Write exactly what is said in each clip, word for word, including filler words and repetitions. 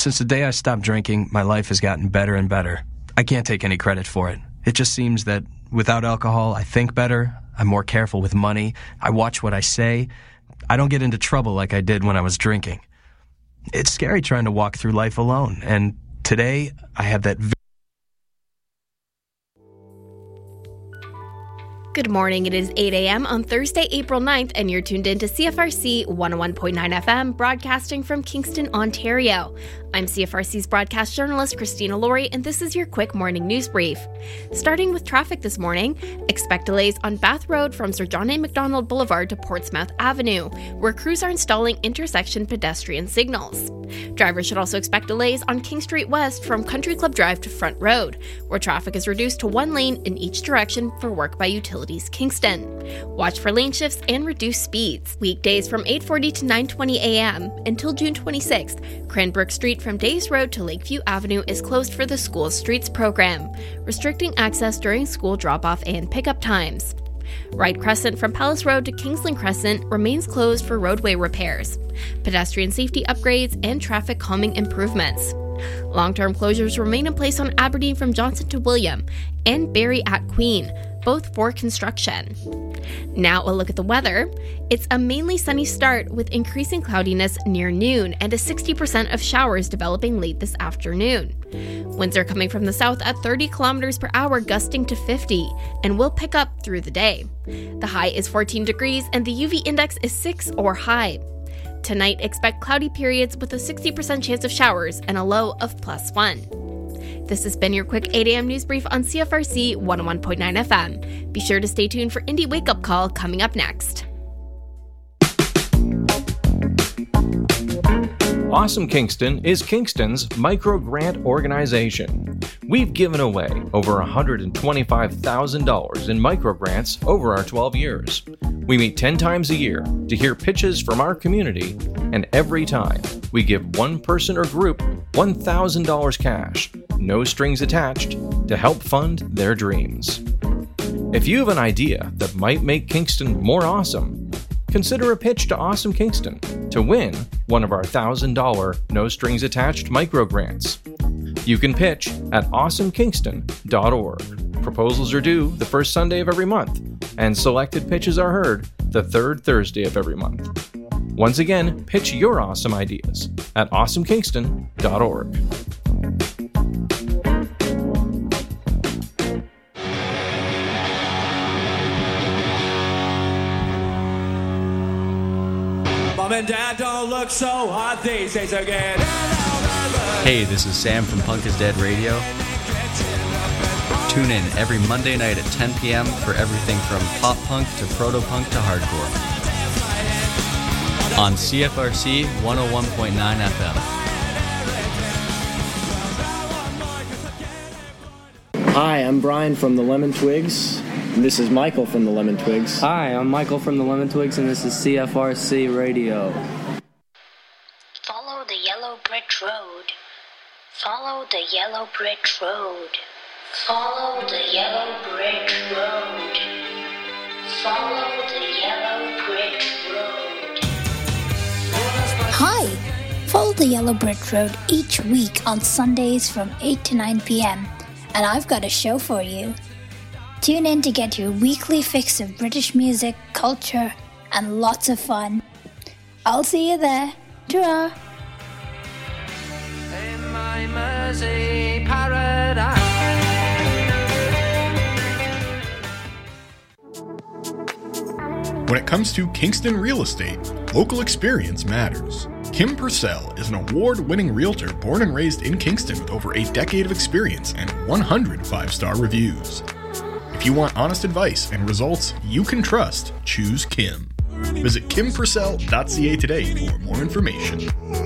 Since the day I stopped drinking, my life has gotten better and better. I can't take any credit for it. It just seems that without alcohol, I think better, I'm more careful with money, I watch what I say, I don't get into trouble like I did when I was drinking. It's scary trying to walk through life alone, and today I have that. Good morning. It is eight a.m. on Thursday, April ninth, and you're tuned in to C F R C one oh one point nine F M, broadcasting from Kingston, Ontario. I'm C F R C's broadcast journalist, Christina Laurie, and this is your quick morning news brief. Starting with traffic this morning, expect delays on Bath Road from Sir John A. Macdonald Boulevard to Portsmouth Avenue, where crews are installing intersection pedestrian signals. Drivers should also expect delays on King Street West from Country Club Drive to Front Road, where traffic is reduced to one lane in each direction for work by Utilities Kingston. Watch for lane shifts and reduced speeds. Weekdays from eight forty to nine twenty a.m. until June twenty-sixth, Cranbrook Street from Days Road to Lakeview Avenue is closed for the School Streets program, restricting access during school drop-off and pickup times. Wright Crescent from Palace Road to Kingsland Crescent remains closed for roadway repairs, pedestrian safety upgrades, and traffic calming improvements. Long-term closures remain in place on Aberdeen from Johnson to William and Barrie at Queen, both for construction. Now a look at the weather. It's a mainly sunny start with increasing cloudiness near noon and a sixty percent of showers developing late this afternoon. Winds are coming from the south at thirty kilometers per hour, gusting to fifty, and will pick up through the day. The high is fourteen degrees and the U V index is six or high. Tonight, expect cloudy periods with a sixty percent chance of showers and a low of plus one. This has been your quick eight a.m. news brief on C F R C one oh one point nine F M. Be sure to stay tuned for Indie Wake Up Call coming up next. Awesome Kingston is Kingston's micro-grant organization. We've given away over one hundred twenty-five thousand dollars in micro-grants over our twelve years. We meet ten times a year to hear pitches from our community, and every time we give one person or group one thousand dollars cash, no strings attached, to help fund their dreams. If you have an idea that might make Kingston more awesome, consider a pitch to Awesome Kingston to win one of our one thousand dollars no strings attached micro grants. You can pitch at awesome kingston dot org. Proposals are due the first Sunday of every month, and selected pitches are heard the third Thursday of every month. Once again, pitch your awesome ideas at awesome kingston dot org. Mom and Dad don't look so hot these days again. Hey, this is Sam from Punk is Dead Radio. Tune in every Monday night at ten p.m. for everything from pop punk to proto-punk to hardcore. On C F R C one oh one point nine F M. Hi, I'm Brian from the Lemon Twigs. This is Michael from the Lemon Twigs. Hi, I'm Michael from the Lemon Twigs, and this is C F R C Radio. Follow the yellow brick road. Follow the yellow brick road. Follow the yellow brick road. Follow the yellow brick road. Hi! Follow the yellow brick road each week on Sundays from eight to nine p.m. And I've got a show for you. Tune in to get your weekly fix of British music, culture, and lots of fun. I'll see you there. Ta-ra! In my Mersey paradise. When it comes to Kingston real estate, local experience matters. Kim Purcell is an award-winning realtor born and raised in Kingston with over a decade of experience and one hundred five-star reviews. If you want honest advice and results you can trust, choose Kim. Visit kim purcell dot c a today for more information.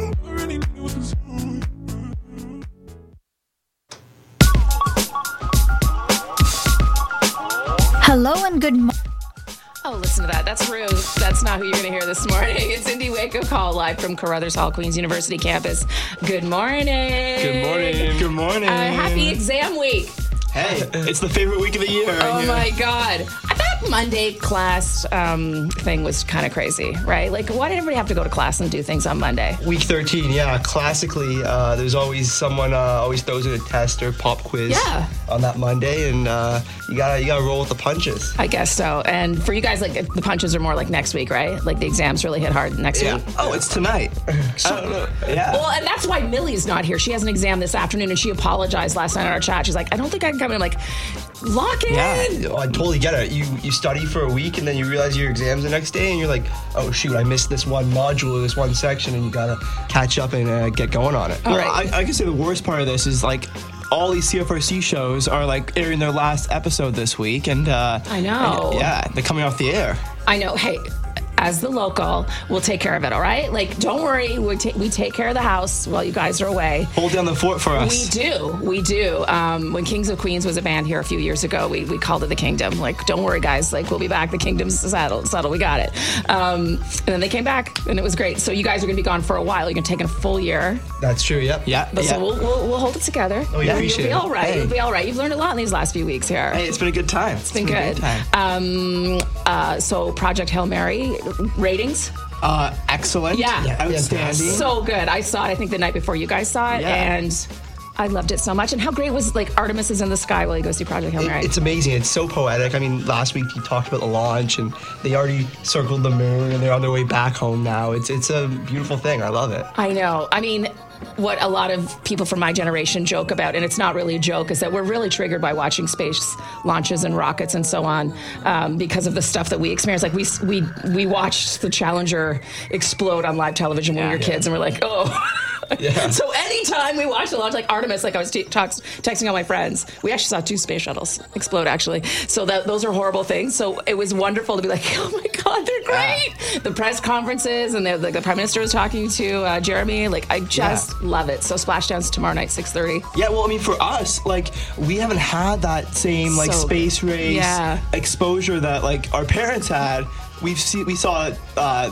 Hello and good morning. Oh, listen to that. That's rude. That's not who you're going to hear this morning. It's Indie Wake Up Call live from Carruthers Hall, Queens University campus. Good morning. Good morning. Good morning. Uh, happy exam week. Hey, it's the favorite week of the year. Oh, right my God. I thought that Monday class um, thing was kind of crazy, right? Like, why did everybody have to go to class and do things on Monday? Week thirteen, yeah. Classically, uh, there's always someone uh, always throws in a test or pop quiz Yeah. on that Monday, and uh, you gotta you gotta roll with the punches. I guess so. And for you guys, like the punches are more like next week, right? Like the exams really hit hard next Yeah. week. Oh, it's tonight. I don't know. Yeah. Well, and that's why Millie's not here. She has an exam this afternoon, and she apologized last night on our chat. She's like, I don't think I can come in. I'm like, lock in. Yeah, I totally get it. You you study for a week and then you realize your exam's the next day and you're like, oh shoot, I missed this one module or this one section, and you gotta catch up and uh, get going on it. Well, I, I can say the worst part of this is like all these C F R C shows are like airing their last episode this week, and uh, I know. and, yeah, they're coming off the air. I know. Hey, as the local, we'll take care of it, all right? Like, don't worry. We, ta- we take care of the house while you guys are away. Hold down the fort for us. We do. We do. Um, when Kings of Queens was a band here a few years ago, we, we called it the Kingdom. Like, don't worry, guys. Like, we'll be back. The Kingdom's settled. Settled. We got it. Um, and then they came back, and it was great. So you guys are going to be gone for a while. You're going to take a full year. That's true, yep. Yeah. But yeah. so we'll, we'll, we'll hold it together. Oh, yeah, You'll appreciate be it. all right. Hey. You'll be all right. You've learned a lot in these last few weeks here. Hey, it's been a good time. It's been, been good. A good time. Um, uh, so Project Hail Mary ratings. Uh, excellent. Yeah. yeah. Outstanding. So good. I saw it, I think, the night before you guys saw it, Yeah. and I loved it so much. And how great was, like, Artemis is in the sky while you go see Project Hail Mary? It, it's amazing. It's so poetic. I mean, last week you talked about the launch, and they already circled the moon, and they're on their way back home now. It's it's a beautiful thing. I love it. I know. I mean, what a lot of people from my generation joke about, and it's not really a joke, is that we're really triggered by watching space launches and rockets and so on um, because of the stuff that we experience. Like, we we we watched the Challenger explode on live television when Yeah, we were yeah. kids, and we're like, oh. Yeah. So anytime we watch the launch, like Artemis, like I was t- talks, texting all my friends, we actually saw two space shuttles explode, actually. So that those are horrible things. So it was wonderful to be like, oh my God, they're great. Yeah. The press conferences, and the, the, the Prime Minister was talking to uh, Jeremy. Like, I just Yeah. love it. So Splashdown's tomorrow night, six thirty. Yeah, well, I mean, for us, like, we haven't had that same, like, So space good. race Yeah. exposure that, like, our parents had. We've seen, we saw uh,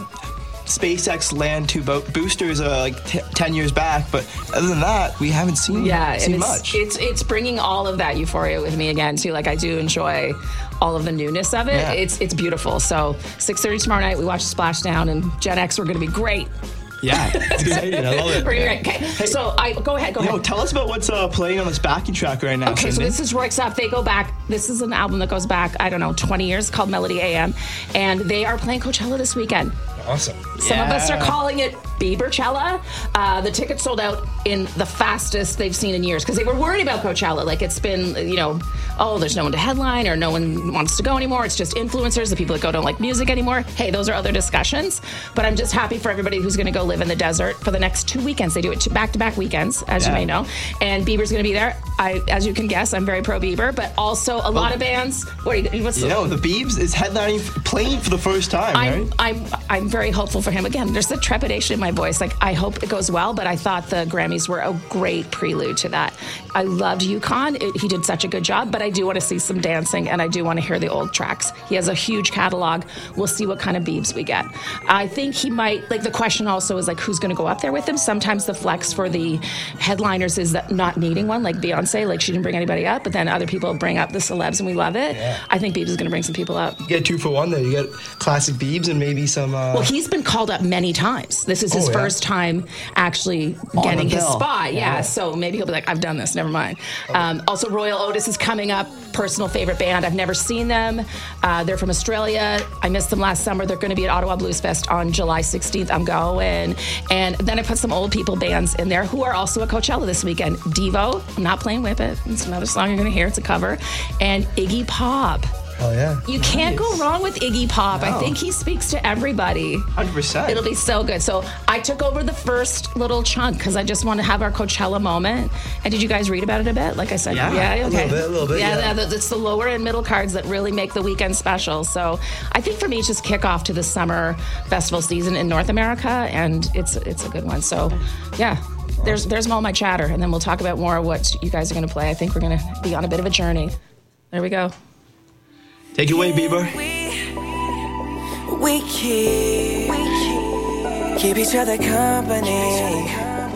SpaceX land two bo- boosters uh, like t- ten years back, but other than that, we haven't seen, Yeah, seen and it's, much. it's it's bringing all of that euphoria with me again too. Like, I do enjoy all of the newness of it. Yeah. It's it's beautiful. So six thirty tomorrow night, we watch Splashdown, and Gen X, we're going to be great. Yeah, it's exciting. I love it. We're gonna be great. Okay, so I go ahead, go Yo, ahead. tell us about what's uh, playing on this backing track right now. Okay, so Cindy. this is Roy Stuff. They go back. This is an album that goes back, I don't know, twenty years, called Melody A M, and they are playing Coachella this weekend. Awesome. Some of us are Yeah. calling it Bieberchella. Uh, the tickets sold out in the fastest they've seen in years because they were worried about Coachella. Like, it's been, you know, oh, there's no one to headline or no one wants to go anymore. It's just influencers. The people that go don't like music anymore. Hey, those are other discussions. But I'm just happy for everybody who's going to go live in the desert for the next two weekends. They do it back-to-back weekends, as Yeah. you may know. And Bieber's going to be there. I, as you can guess, I'm very pro Bieber, but also a lot of bands. What are you, what's You the, know, the Biebs is headlining, playing for the first time, I'm, right? I'm I'm very hopeful for him. Again, there's the trepidation in my voice. Like, I hope it goes well, but I thought the Grammys were a great prelude to that. I loved UConn. It, he did such a good job, but I do want to see some dancing, and I do want to hear the old tracks. He has a huge catalog. We'll see what kind of Biebs we get. I think he might, like, the question also is, like, who's going to go up there with him? Sometimes the flex for the headliners is that not needing one, like Beyonce, like, she didn't bring anybody up, but then other people bring up the celebs, and we love it. Yeah. I think Biebs is going to bring some people up. You get two for one there. You get classic Biebs and maybe some. Uh, Well, he's been called up many times. This is his Oh, yeah. first time actually On getting the his bill. spot. Yeah. Yeah. So maybe he'll be like, I've done this. Never mind. Um, also, Royal Otis is coming up. Personal favorite band. I've never seen them. Uh, they're from Australia. I missed them last summer. They're going to be at Ottawa Blues Fest on July sixteenth. I'm going. And then I put some old people bands in there who are also at Coachella this weekend. Devo. I'm not playing Whip It. It's another song you're going to hear. It's a cover. And Iggy Pop. Hell yeah. You can't go wrong with Iggy Pop. No. I think he speaks to everybody. one hundred percent. It'll be so good. So I took over the first little chunk because I just want to have our Coachella moment. And did you guys read about it a bit? Like I said, Yeah, yeah, a okay. little bit, a little bit, Yeah, yeah. the- it's the lower and middle cards that really make the weekend special. So I think for me, it's just kickoff to the summer festival season in North America, and it's it's a good one. So yeah. There's there's all my chatter, and then we'll talk about more of what you guys are going to play. I think we're going to be on a bit of a journey. There we go. Take it away, Bieber. We keep, we keep, keep each other company.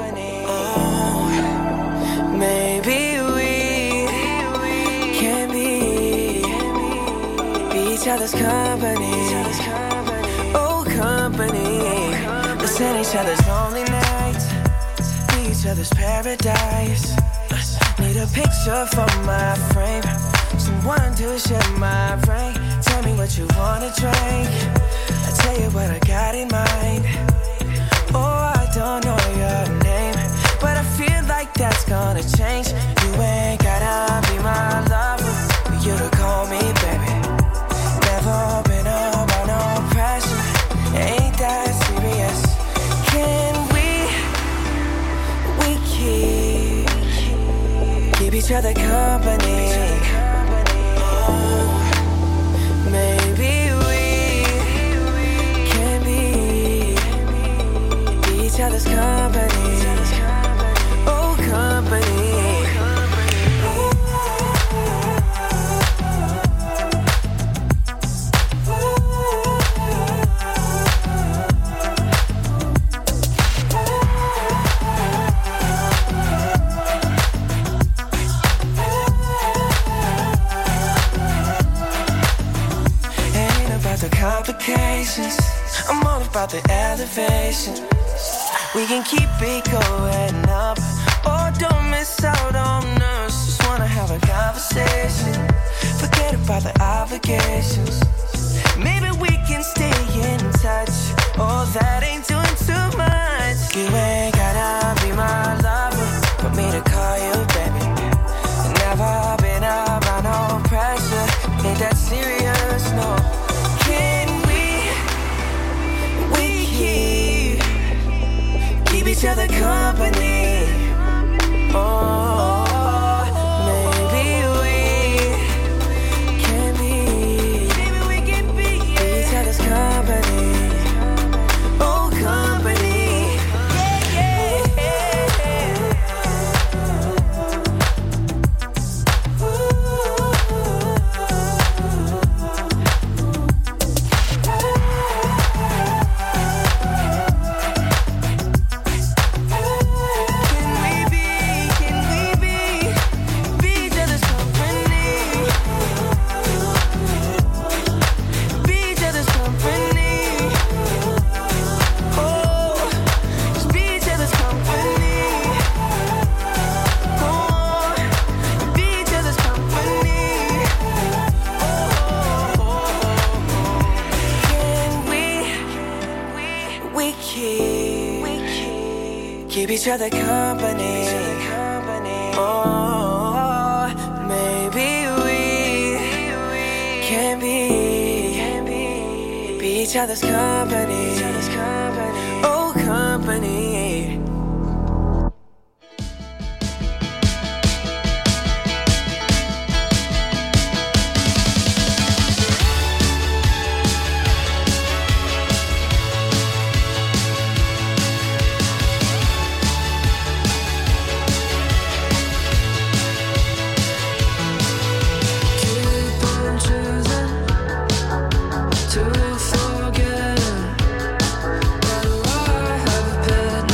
Oh, maybe we can be, be each other other's company. Oh, company. Listen each other's lonely nights, be each other's paradise. Need a picture for my frame, someone to share my brain. Tell me what you wanna drink, I tell you what I got in mind. Oh, I don't know your name, but I feel like that's gonna change. You ain't gotta be my lover for you to call me baby. Never been about no pressure, ain't that serious. Can we, we keep, keep each other company? Oh, maybe we can be, be each other's company. Oh, company. Complications, I'm all about the elevation. We can keep it going up, or don't miss out on us. Just wanna have a conversation, forget about the obligations. Maybe we can stay in touch, oh that ain't doing too much. You ain't gotta be my lover for me to call you baby. Never been about no pressure, ain't that serious, no. Keep each other company. Oh, maybe we can be, maybe we can be, yeah. Each other's company. Oh, company. Yeah, keep each other company. Oh, maybe we can be, be each other's company. Oh, company. To forget, but I have a pet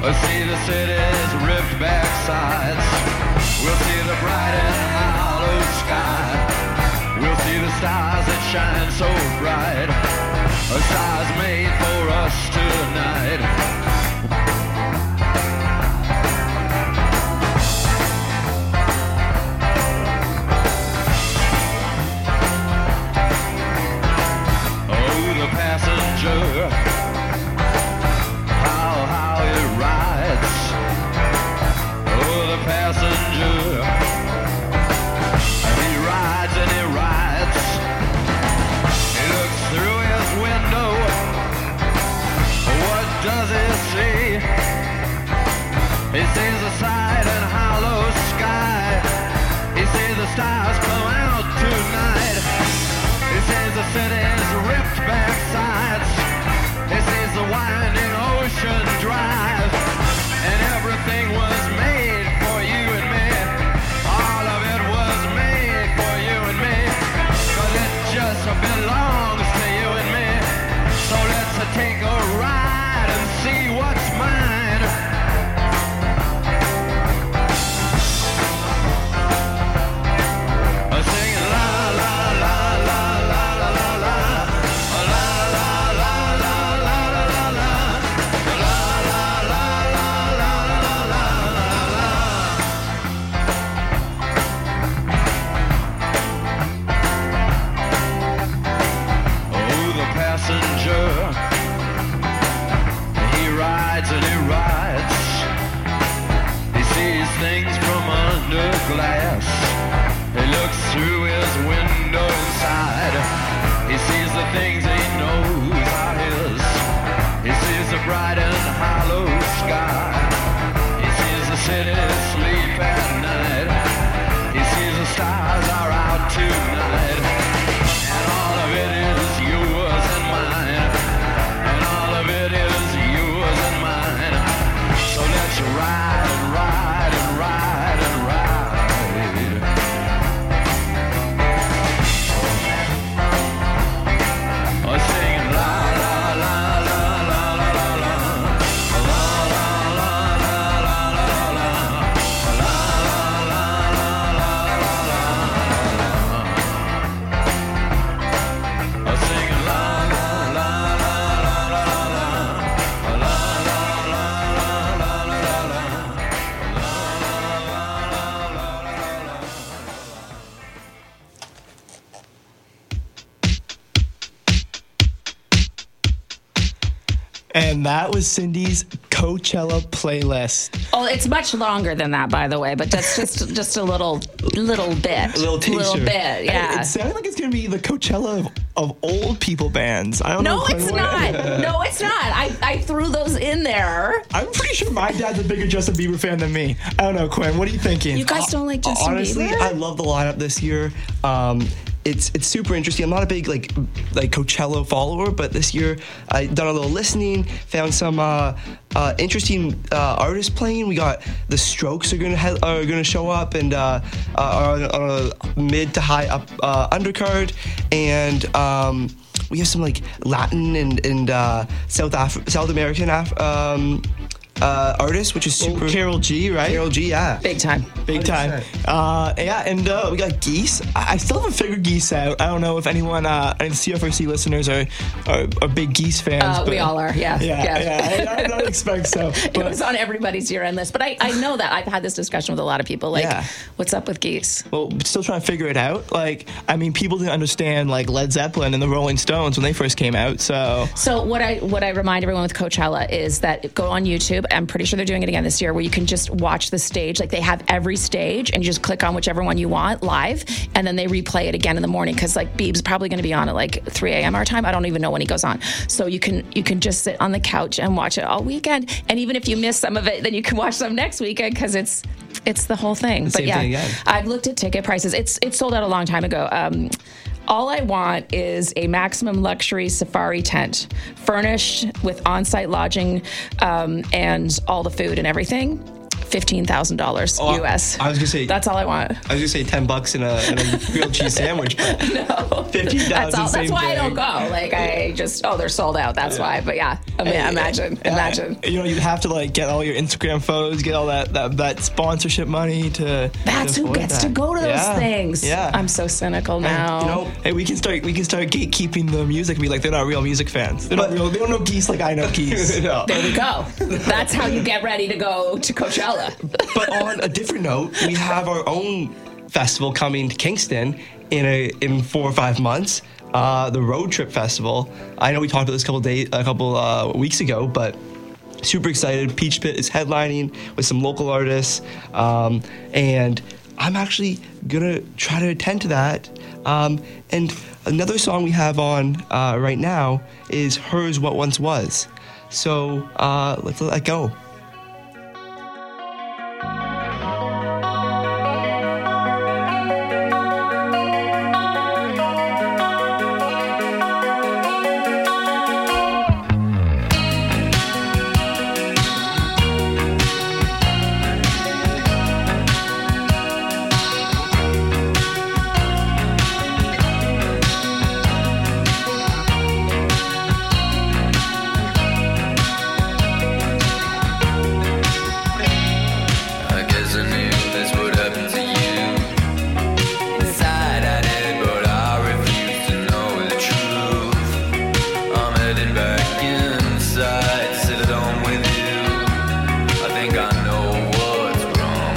see the city's ripped back sides. We'll see the bright and hollow sky. We'll see the stars that shine so bright. A stars made for us tonight. Passenger, how, how it rides. Oh, the passenger, he rides and he rides. He looks through his window. What does he see? He sees the side and hollow sky. He sees the stars come out tonight. He sees the city's ripped back sides. He sees the winding ocean drive. And everything was made for you and me. All of it was made for you and me. Cause it just belongs to you and me. So let's take a ride and see what's mine. He rides and he rides. He sees things from under glass. He looks through his window inside. He sees the things he knows are his. He sees the bright and hollow sky. He sees the city sleep at night. He sees the stars are out tonight. And all of it is yours and mine. And all of it is yours and mine. So let's ride and ride and ride and ride. Oh, singing la la la la la la la la. La la la la la la la. La la la la la la la. Oh, singing la la la la la la la. La la la la la la la. And that was Cindy's Coachella playlist. Oh, it's much longer than that, by the way, but that's just just a little little bit. A little teaser. little bit, yeah. It, it sounded like it's going to be the Coachella of, of old people bands. I don't no, know. it's not. No, it's not. I, I threw those in there. I'm pretty sure my dad's a bigger Justin Bieber fan than me. I don't know, Quinn. What are you thinking? You guys don't like Justin Honestly, Bieber? I love the lineup this year. Um, it's it's super interesting. I'm not a big like like Coachella follower, but this year I done a little listening, found some uh, uh, interesting uh, artists playing. We got the Strokes are gonna ha- are gonna show up and uh, uh, are on, on a mid to high up uh, undercard, and um, we have some like Latin and and uh, South Af- South American Af- um, uh, artists, which is super. Well, Karol G, right? Karol G, yeah, big time, big time. Uh, yeah, and uh, we got Geese. I, I still haven't figured Geese out. I don't know if anyone, uh, any C F R C listeners are are, are big Geese fans. Uh, but we all are, yeah. Yeah, yeah. yeah. I, I don't expect so. But it was on everybody's year-end list, but I, I know that I've had this discussion with a lot of people. Like, yeah. What's up with Geese? Well, still trying to figure it out. Like, I mean, people didn't understand like Led Zeppelin and the Rolling Stones when they first came out. So, so what I what I remind everyone with Coachella is that go on YouTube. I'm pretty sure they're doing it again this year, where you can just watch the stage. Like, they have every stage, and you just click on whichever one you want live, and then they replay it again in the morning, because like Beeb's probably going to be on at like three a.m. our time. I don't even know when he goes on. So you can you can just sit on the couch and watch it all weekend. And even if you miss some of it, then you can watch some next weekend, because it's it's the whole thing. The but same yeah, thing again. I've looked at ticket prices. It's it's sold out a long time ago. Um, All I want is a maximum luxury safari tent, furnished with on-site lodging um, and all the food and everything, fifteen thousand dollars Oh, U S. I was gonna say that's all I want. I was gonna say ten bucks in a, in a grilled cheese sandwich, but no, fifteen thousand. That's all. That's why day. I don't go. Like I just oh they're sold out. That's Yeah. why. But yeah, I mean, And- imagine, and- imagine. You know, you'd have to like get all your Instagram photos, get all that that, that sponsorship money to. That's to who afford gets that. to go to those Yeah. things. Yeah. I'm so cynical now. You know, hey, we can start we can start gatekeeping the music and be like they're not real music fans. They're not real. They don't know geese like I know geese. No. There we go. That's how you get ready to go to Coachella. But on a different note, we have our own festival coming to Kingston in a in four or five months. Uh, the Road Trip Festival. I know we talked about this a couple days, a couple uh, weeks ago, but super excited. Peach Pit is headlining with some local artists, um, and I'm actually gonna try to attend to that. Um, and another song we have on uh, right now is "Hers What Once Was." So uh, let's let that go. I guess I knew this would happen to you. Inside I did, but I refused to know the truth. I'm heading back inside, sit alone with you. I think I know what's wrong.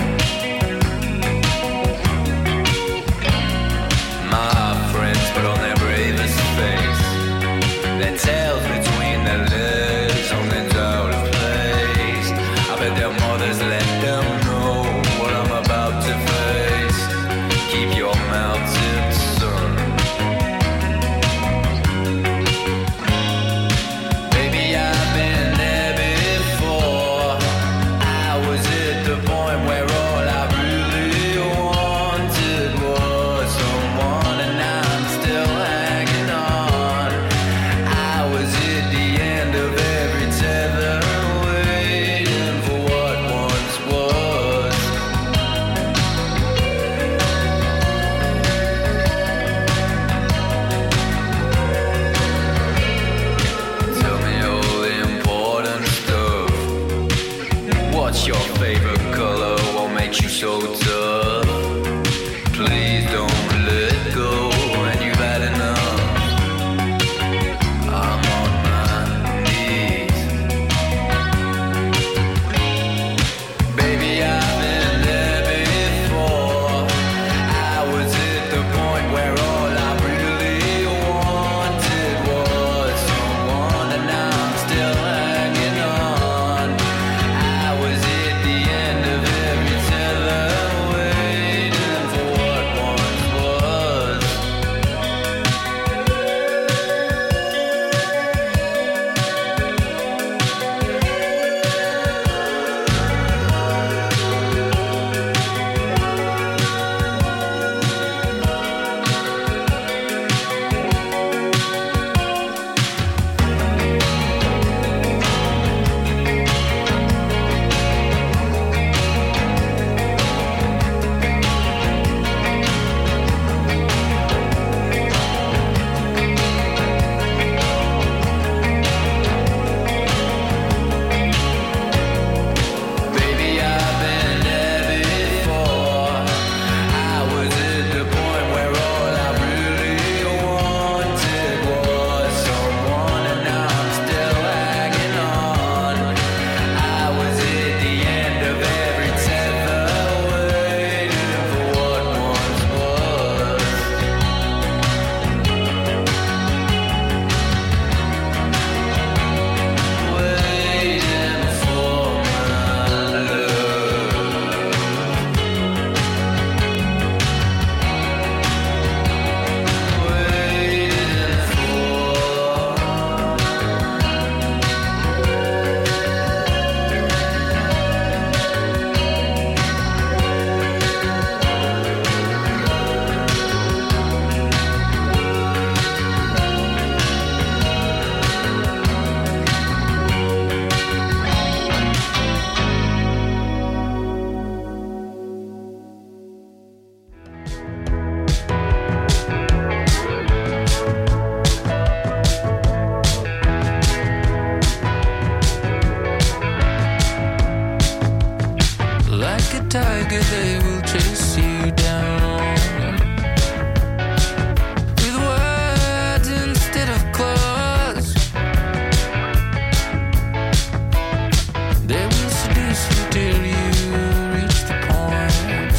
My friends put on their bravest face, their tails between their legs, something's out of place. I bet their mothers let them know what I'm about to face. Keep your mouths in, son. Baby, I've been there before. I was at the point where all I really wanted was someone, and I'm still hanging on. I was at the end of every tether, waiting for what once was. Tell me all the important stuff. What's your favorite color? What makes you so tough? Please don't let go when you've had enough. I'm on my knees. Baby, I've been there before. I was at the point where all I really wanted was someone, and now I'm still hanging on. I was at the end of every tether, waiting tiger, they will chase you down with words instead of claws. They will seduce you till you reach the point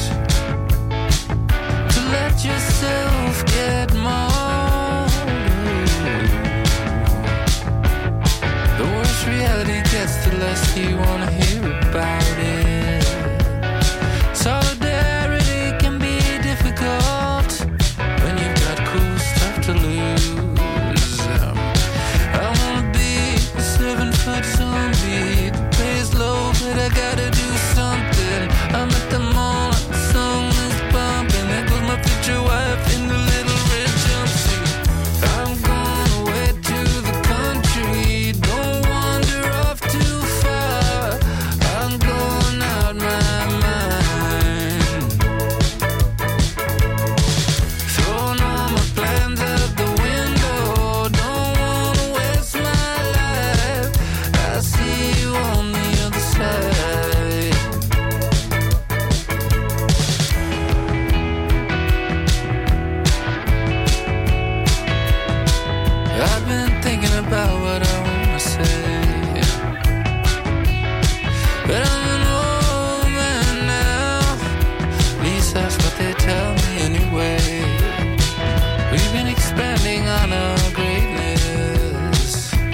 to let yourself get mauled. The worse reality gets, the less you wanna hear about it. Solidarity can be difficult when you've got cool stuff to lose. Um, I wanna be a seven-foot zombie. The pay's low, but I gotta do something. I'm at the mall, the song is bumping. There goes my future wife in the little red jumpsuit. I'm going away to the country. Don't wander off too far. I'm going out my mind. Throwing all my plans out the window. Don't wanna waste my life. I'll see you on the other side. I've been thinking about what I wanna say, but I'm an old man now. At least that's what they tell me anyway. We've been expanding on our greatness,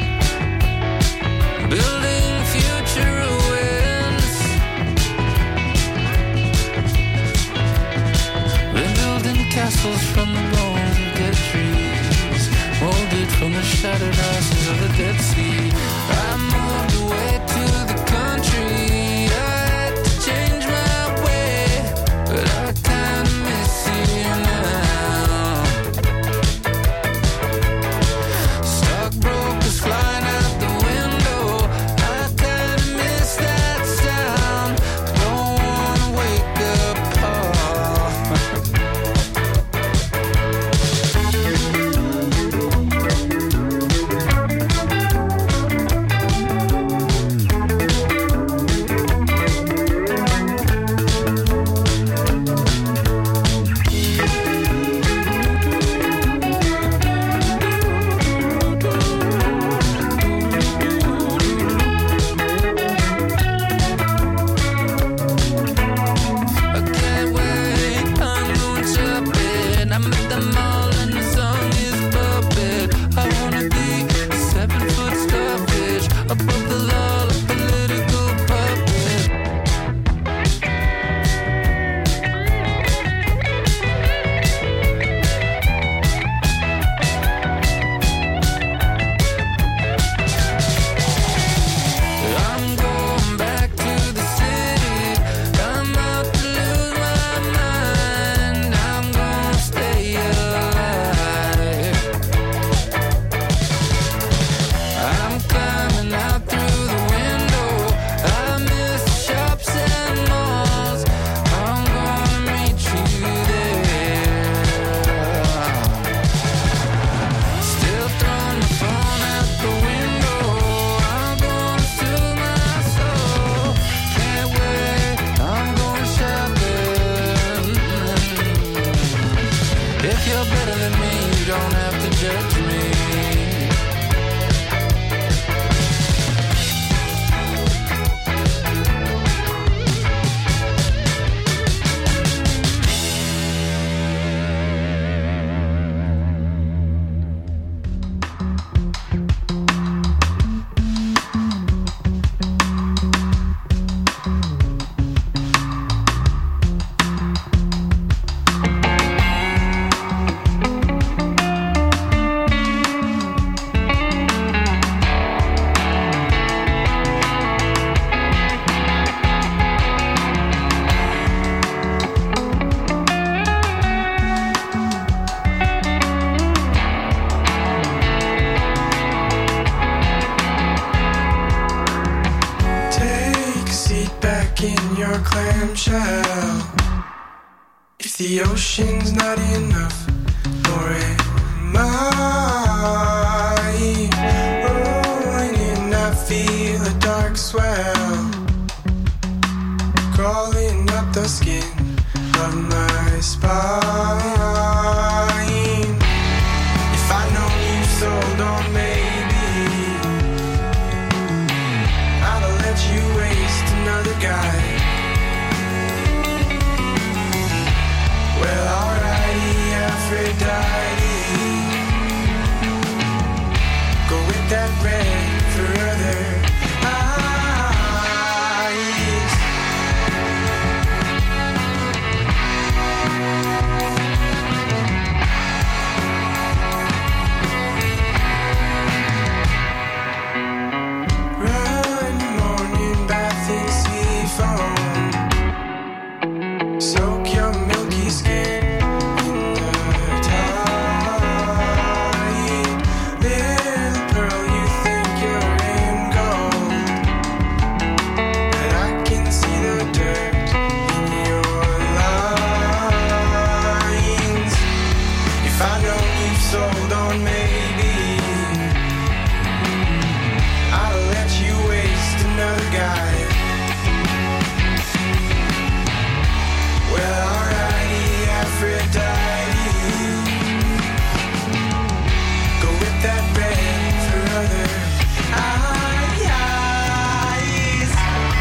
building future ruins. We're building castles from the bones of dead trees, molded from the shattered ashes of the Dead Sea. I moved away to the country. I had to change my way, but I kinda miss you now. Stockbrokers flying out the window. I kinda miss that sound. Don't wanna wake up, Paul. I can't wait, I'm going shopping. I'm at the mall and the song is bumping. I wanna be a seven-foot starfish above the law, a political puppet. I'm going back to the city. I'm out to lose my mind. I'm gonna stay alive. I'm climbing out through the window. I miss shops and malls. I'm gonna meet you there. Still throwing my phone out the window. I'm gonna soothe my soul. Can't wait, I'm going shopping. If you're better than me, you don't have to judge me. clamshell. If the ocean's not enough, or am I rolling in? I feel a dark swell crawling up the skin of my spine. If I'd known you sold on maybe, I'd have let you waste another guy. Well, alrighty, Aphrodite, go with that red for other eyes. Run, morning bath in sea foam, soak your milky skin in the tide. Little pearl, you think you're in gold, but I can see the dirt in your lines. If I know you've sold on maybe, I'll let you waste another guy. Well, alrighty, Aphrodite, go with that red for other eyes.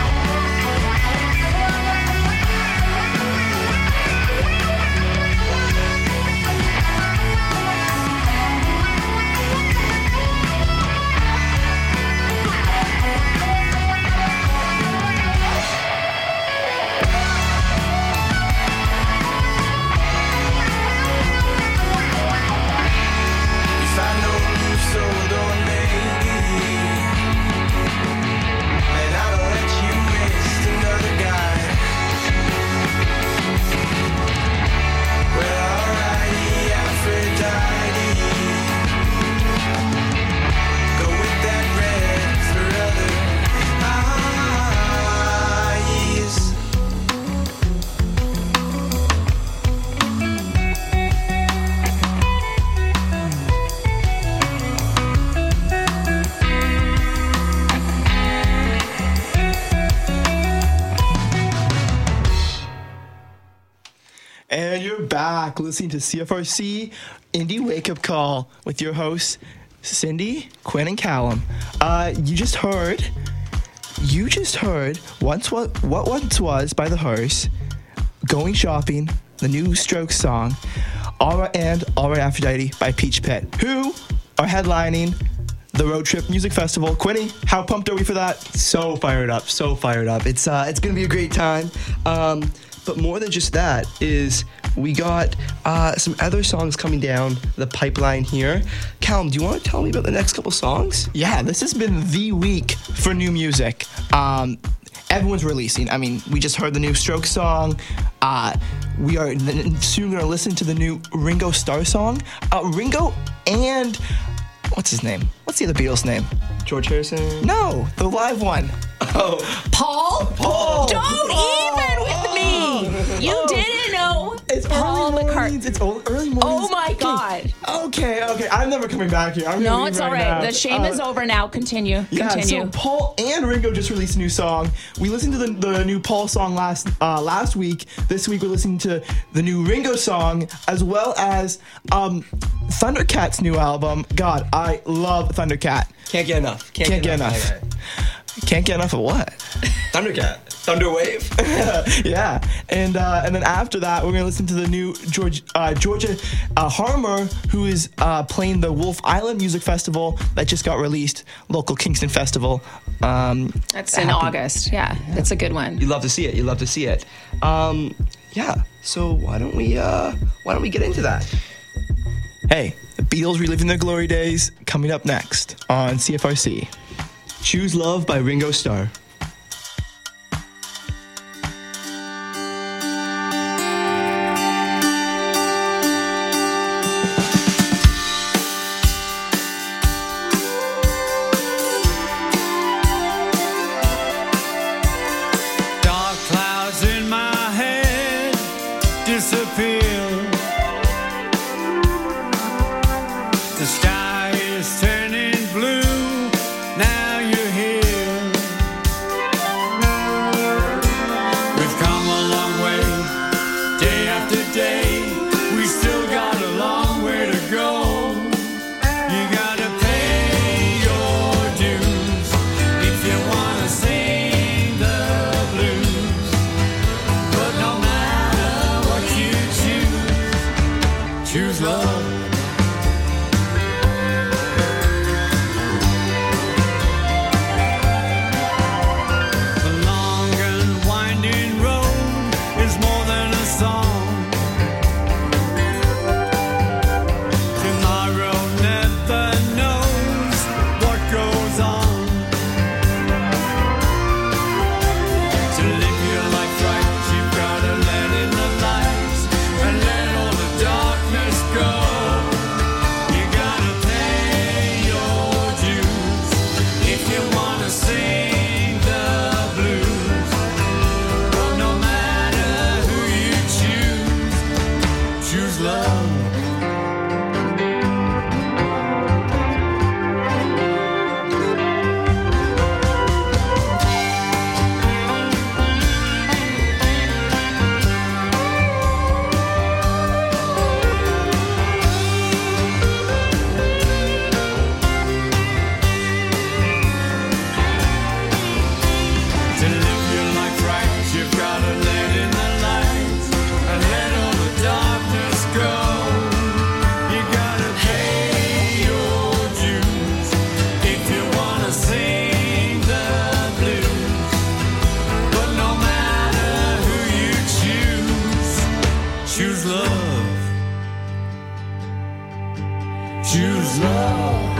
If I know you sold on maybe, then I'll let you waste another guy. Well, alrighty, Aphrodite, go with that red for other eyes. And you're back listening to C F R C Indie Wake Up Call with your hosts, Cindy, Quinn, and Callum. Uh, you just heard, you just heard once what, what once was by The Hearse, Going Shopping, the new Strokes song, All Right and All Right Aphrodite by Peach Pit, who are headlining the Road Trip Music Festival. Quinny, how pumped are we for that? So fired up, so fired up. It's uh, it's gonna be a great time. Um, but more than just that is we got uh, some other songs coming down the pipeline here. Callum, do you want to tell me about the next couple songs? Yeah, this has been the week for new music. Um, everyone's releasing. I mean, we just heard the new Strokes song. Uh, we are n- soon going to listen to the new Ringo Starr song. Uh, Ringo and what's his name? What's the other Beatles name? George Harrison? No, the live one. Oh, Paul? Paul. Don't even with me. You Oh. didn't know It's Paul early McCartney. mornings. It's o- early mornings. Oh my God. Okay, okay. I'm never coming back here. I'm gonna No, leave it's right all right. now. The shame Uh, is over now. Continue. Yeah, Continue. so Paul and Ringo just released a new song. We listened to the, the new Paul song last uh, last week. This week we're listening to the new Ringo song, as well as um, Thundercat's new album. God, I love Thundercat. Can't get enough. Can't, Can't get enough. Okay. Can't get enough of what? Thundercat. Thunderwave. Yeah, and uh, and then after that, we're gonna listen to the new George, uh, Georgia uh, Harmer, who is uh, playing the Wolf Island Music Festival that just got released, local Kingston festival. Um, That's in happened- August. Yeah, that's a good one. You love to see it. You love to see it. Um, yeah. So why don't we uh, why don't we get into that? Hey, the Beatles reliving their glory days coming up next on C F R C. Choose Love by Ringo Starr. Dark clouds in my head disappear. The sky is turning blue. Now you're here. choose love.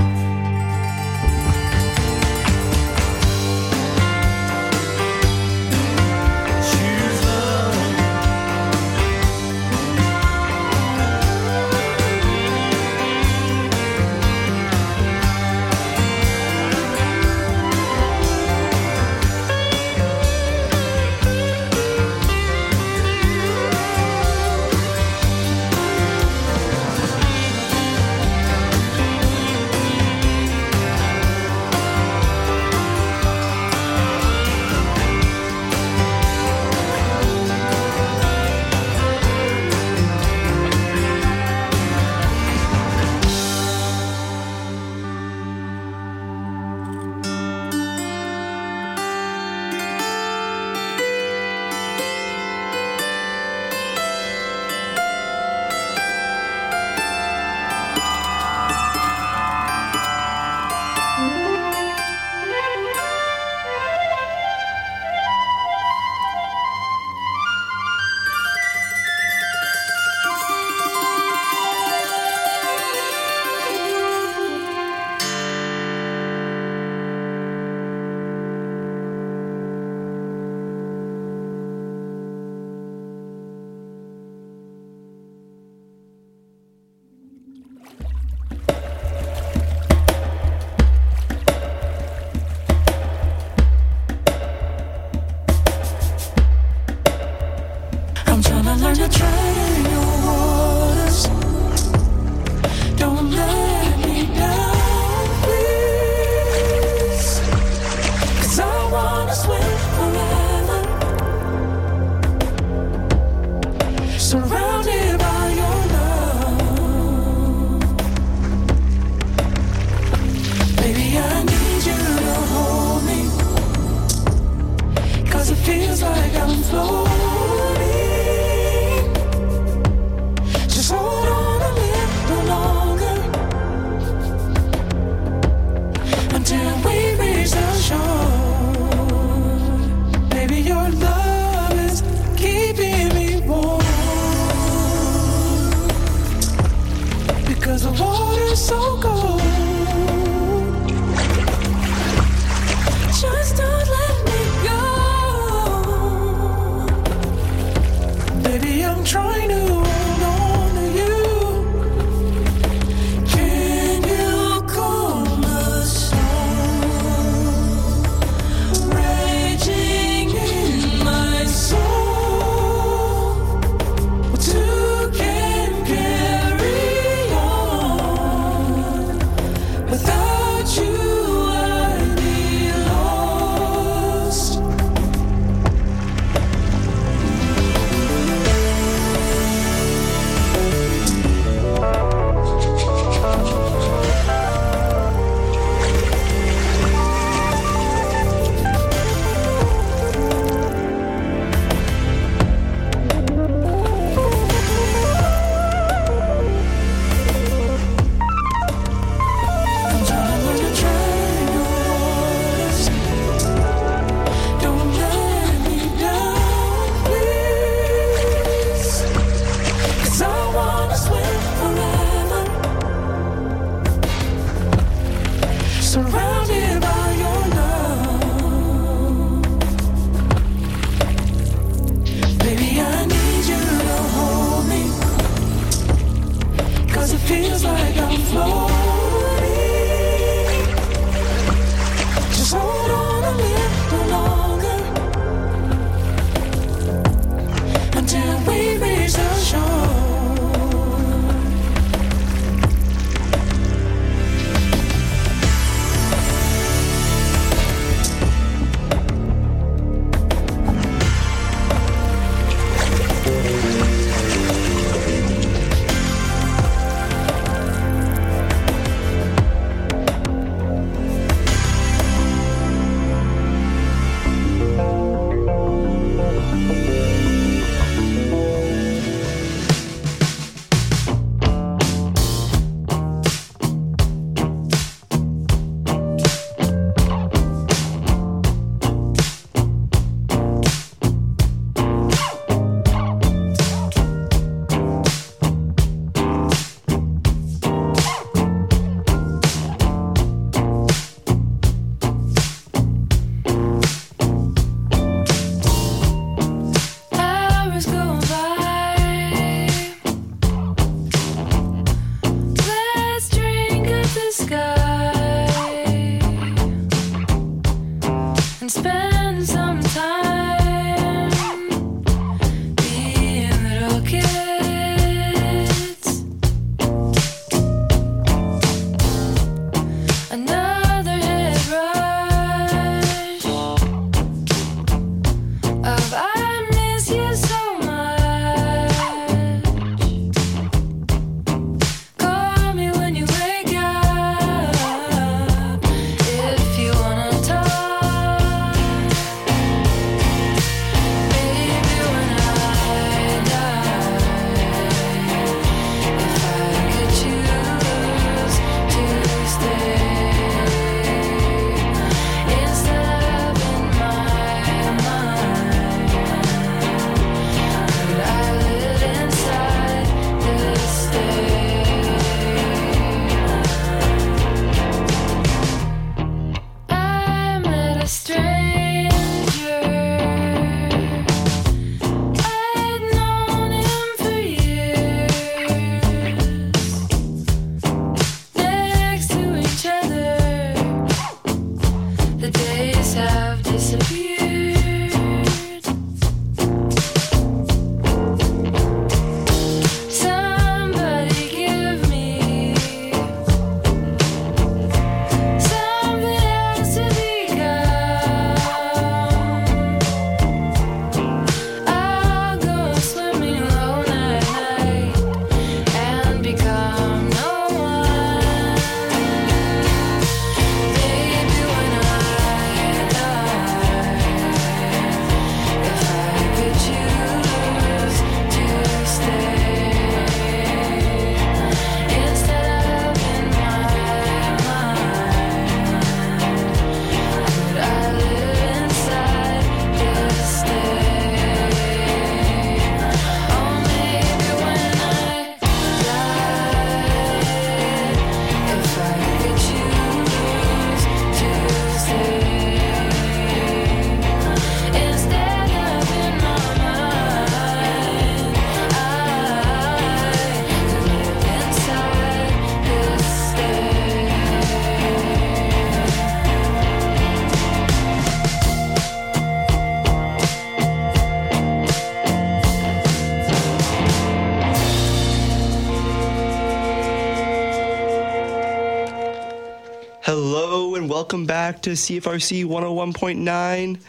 welcome back to C F R C one oh one point nine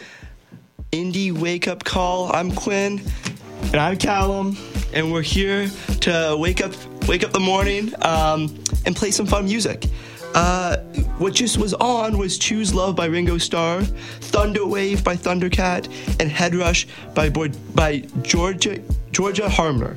Indie Wake Up Call. I'm Quinn. And I'm Callum. And we're here to wake up wake up the morning um, and play some fun music. Uh, what just was on was Choose Love by Ringo Starr, Thunder Wave by Thundercat, and Head Rush by, Boy, by Georgia, Georgia Harmer.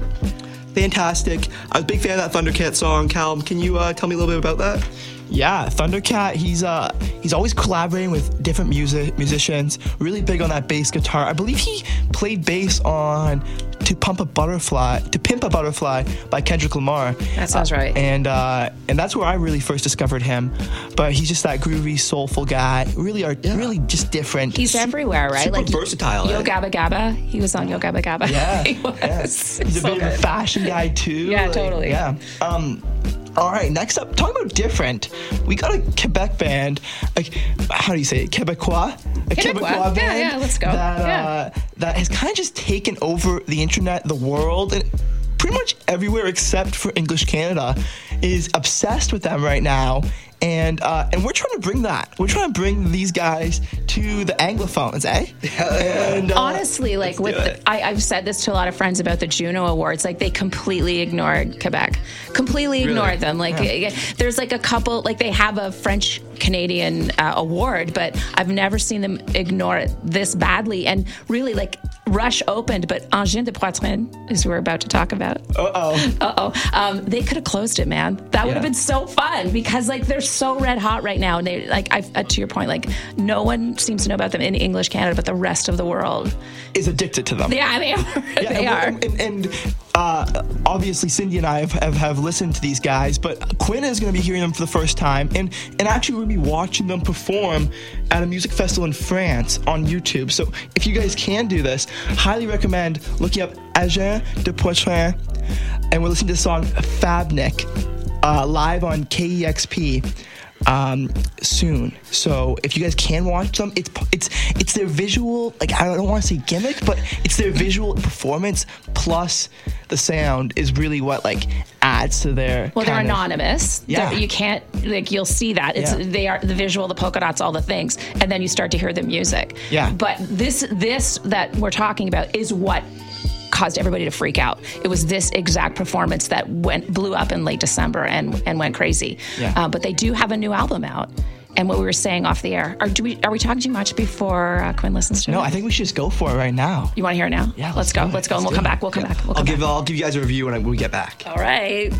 Fantastic. I was a big fan of that Thundercat song. Callum, can you uh, tell me a little bit about that? Yeah, Thundercat, he's uh he's always collaborating with different music musicians, really big on that bass guitar. I believe he played bass on To Pump a Butterfly, To Pimp a Butterfly by Kendrick Lamar. That sounds uh, right. And uh, and that's where I really first discovered him. But he's just that groovy, soulful guy. Really are yeah. really just different. He's everywhere, right? Super like versatile. Yo eh? Gabba Gabba. He was on Yo Gabba Gabba. Yeah. he was. Yeah. He's so a bit good. of a fashion guy too. Yeah, like, totally. Yeah. Um All right, next up, talking about different, we got a Quebec band, like, how do you say it, Quebecois? A Quebecois, Quebecois band yeah, yeah, let's go. That, yeah. uh, that has kind of just taken over the internet, the world, and pretty much everywhere except for English Canada is obsessed with them right now. And uh, and we're trying to bring that. We're trying to bring these guys to the Anglophones, eh? Yeah. And, uh, honestly, like with the, I, I've said this to a lot of friends about the Juno Awards. Like they completely ignored Quebec, completely ignored Really? them. Like Yeah. there's like a couple, like they have a French Canadian uh, award, but I've never seen them ignore it this badly. And really, like Rush opened, but Engin de Poitrine, as we're about to talk about. Uh oh. Uh oh. Um, they could have closed it, man. That would Yeah. have been so fun because like they're so red hot right now. And they like I uh, to your point, like no one seems to know about them in English Canada, but the rest of the world Is addicted to them. Yeah, they are. Yeah, they are. and, and, and uh, obviously, Cindy and I have, have, have listened to these guys, but Quinn is going to be hearing them for the first time, and, and actually we're going to be watching them perform at a music festival in France on YouTube. So if you guys can do this, highly recommend looking up Engin de Poitrine, and we're listening to the song Fabnik uh, live on K E X P. Um, soon. So if you guys can watch them, it's it's it's their visual, like I don't want to say gimmick, but it's their visual performance plus the sound is really what like adds to their. Well, they're kind of- anonymous. Yeah. They're, you can't like you'll see that it's Yeah. they are the visual, the polka dots, all the things, and then you start to hear the music. Yeah. But this this that we're talking about is what caused everybody to freak out. It was this exact performance that went blew up in late December and and went crazy. Yeah. Uh, but they do have a new album out. And what we were saying off the air, are do we are we talking too much before uh, Quinn listens to it? No, I think we should just go for it right now. You want to hear it now? Yeah, let's, let's go. do it. Let's go, and Let's we'll do come it. back. We'll come back. We'll I'll come give back. I'll give you guys a review when, I, when we get back. All right.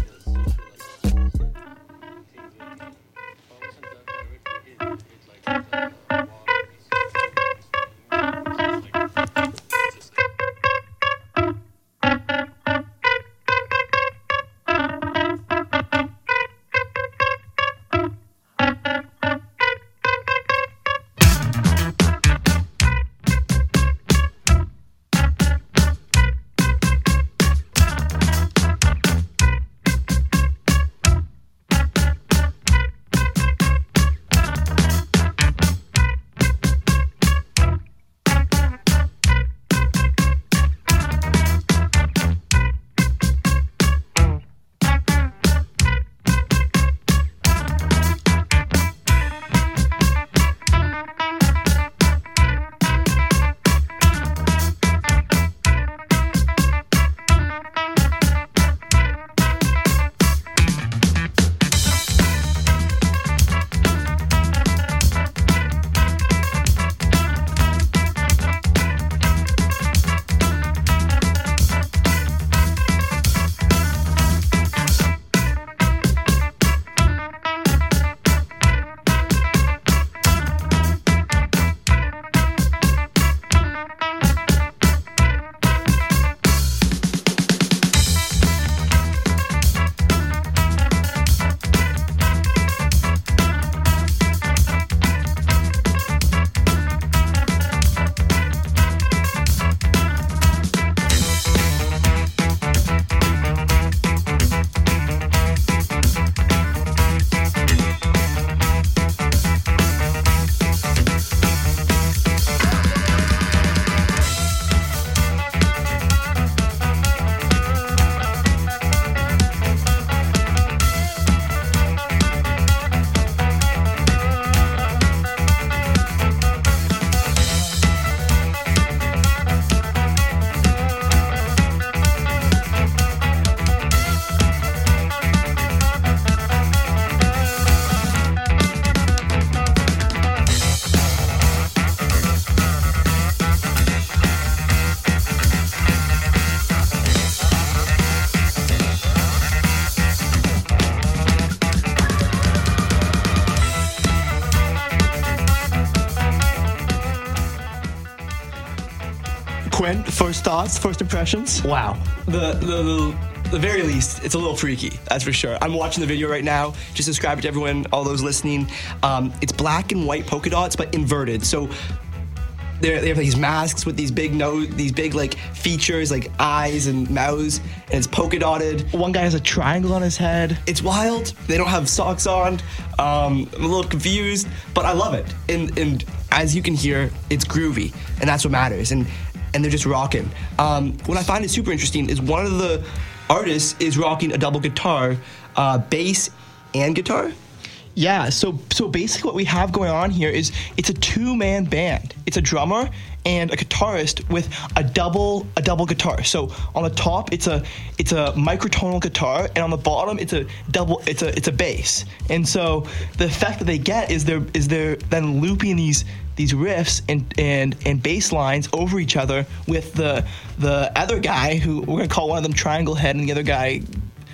Quinn, first thoughts, first impressions? Wow. The, the, the, the very least, it's a little freaky, that's for sure. I'm watching the video right now. Just describe it to everyone, all those listening. Um, it's black and white polka dots, but inverted. So they're, they have these masks with these big nose, these big like features like eyes and mouths, and it's polka dotted. One guy has a triangle on his head. It's wild. They don't have socks on. Um, I'm a little confused, but I love it. And and as you can hear, it's groovy, and that's what matters. And and they're just rocking. Um, what I find is super interesting is one of the artists is rocking a double guitar, uh, bass and guitar. Yeah, so so basically what we have going on here is it's a two-man band. It's a drummer and a guitarist with a double a double guitar. So on the top it's a it's a microtonal guitar, and on the bottom it's a double it's a it's a bass. And so the effect that they get is they're is they're then looping these these riffs and and and bass lines over each other with the the other guy, who we're gonna call one of them Triangle Head and the other guy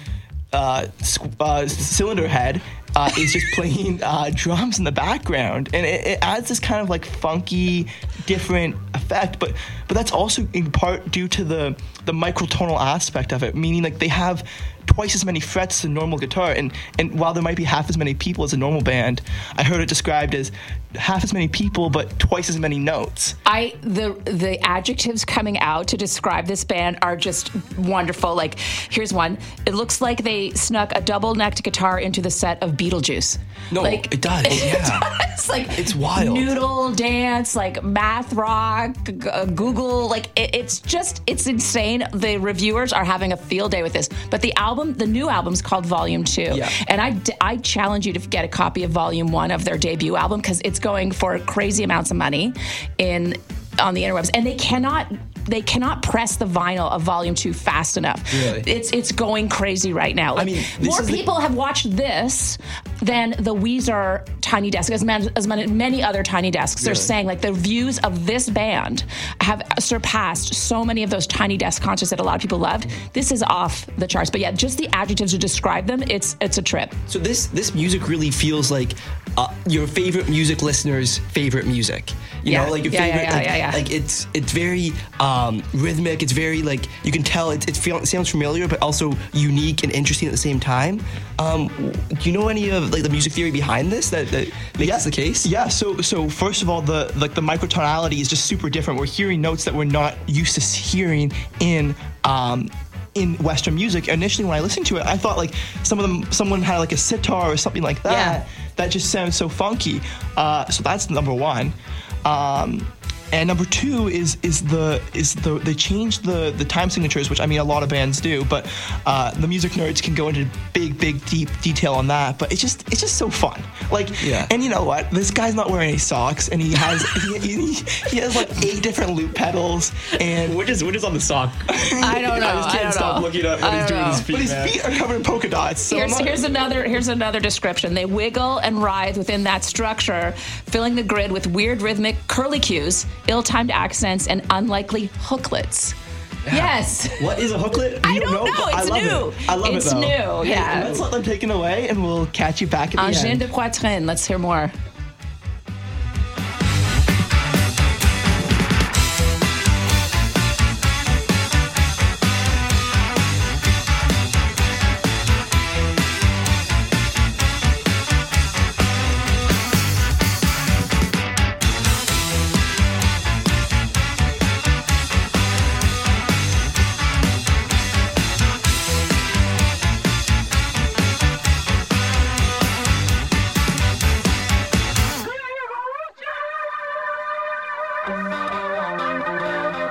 uh, uh, Cylinder Head. Uh, is just playing uh, drums in the background, and it, it adds this kind of like funky, different effect. But but that's also in part due to the the microtonal aspect of it, meaning like they have twice as many frets as a normal guitar, and and while there might be half as many people as a normal band, I heard it described as half as many people but twice as many notes. I the the adjectives coming out to describe this band are just wonderful. Like, here's one. It looks like they snuck a double-necked guitar into the set of Beetlejuice. No, like, it does. Yeah, it's like it's wild. Noodle dance, like math rock, g- uh, Google. Like it, it's just it's insane. The reviewers are having a field day with this. But the album, the new album's called Volume Two, yeah. and I I challenge you to get a copy of Volume One of their debut album, because it's going for crazy amounts of money in on the interwebs, and they cannot they cannot press the vinyl of Volume Two fast enough. Really? It's it's going crazy right now. Like, I mean, more people the- have watched this than the Weezer Tiny Desk, as, man, as many, many other Tiny Desks. Really? They're saying like the views of this band have surpassed so many of those Tiny Desk concerts that a lot of people loved. This is off the charts, but yeah, just the adjectives to describe them, it's it's a trip. So this this music really feels like uh, your favorite music listener's favorite music. You yeah. know, like your yeah, favorite. Yeah, yeah, like, yeah, yeah. like it's it's very um, rhythmic. It's very like you can tell it. It feel, sounds familiar, but also unique and interesting at the same time. Um, do you know any of like the music theory behind this that, that makes yeah. this the case? Yeah. So so first of all, the like the microtonality is just super different. We're hearing notes that we're not used to hearing in. Um, in Western music. Initially when I listened to it, I thought like some of them someone had like a sitar or something like that. Yeah. That just sounds so funky. Uh, so that's number one. Um, and number two is is the is the they changed the the time signatures, which I mean a lot of bands do, but uh, the music nerds can go into big big deep detail on that. But it's just it's just so fun. Like yeah. And you know what? This guy's not wearing any socks, and he has he, he, he has like eight different loop pedals. And which is which is on the sock? I don't know. I just can't I don't stop know. looking at what I he's doing know. with his feet. But his man. feet are covered in polka dots. So Here's, I'm not- here's another here's another description. They wiggle and writhe within that structure, filling the grid with weird rhythmic curly cues, ill-timed accents, and unlikely hooklets. Yeah. Yes. What is a hooklet? I You don't know. but It's I love new. It. I love It's it though. new, Hey, yeah. Let's let them take it away, and we'll catch you back at the Engin end. de poitrine. Let's hear more.